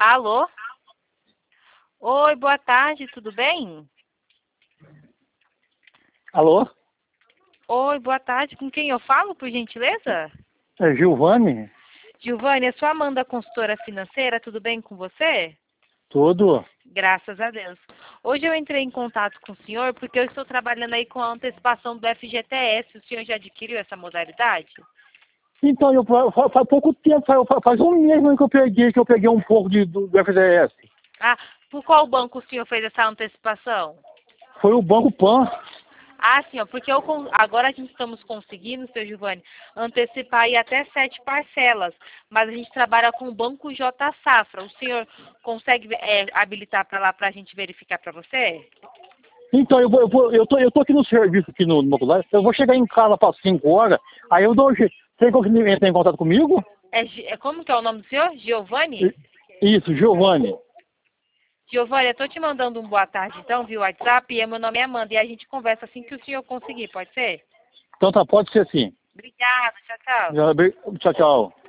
Alô? Oi, boa tarde, tudo bem? Alô? Oi, boa tarde, com quem eu falo, por gentileza? É Giovanni? Giovanni, eu sou a Amanda, consultora financeira, tudo bem com você? Tudo? Graças a Deus. Hoje eu entrei em contato com o senhor porque eu estou trabalhando aí com a antecipação do FGTS. O senhor já adquiriu essa modalidade? Então, faz pouco tempo, faz um mês mesmo que eu peguei um pouco do FDS. Ah, por qual banco o senhor fez essa antecipação? Foi o Banco Pan. Ah, sim, ó, porque agora a gente estamos conseguindo, seu Giovanni, antecipar aí até 7 parcelas, mas a gente trabalha com o Banco J Safra. O senhor consegue habilitar para lá para a gente verificar para você? Então, eu tô aqui no serviço, aqui no modular. Eu vou chegar em casa para 5 horas, aí eu dou um jeito. Você consegue entrar em contato comigo? Como que é o nome do senhor? Giovanni? Isso, Giovanni. Giovanni, eu estou te mandando um boa tarde, então, via WhatsApp, e meu nome é Amanda, e a gente conversa assim que o senhor conseguir, pode ser? Então tá, pode ser sim. Obrigada, tchau, tchau. Tchau, tchau.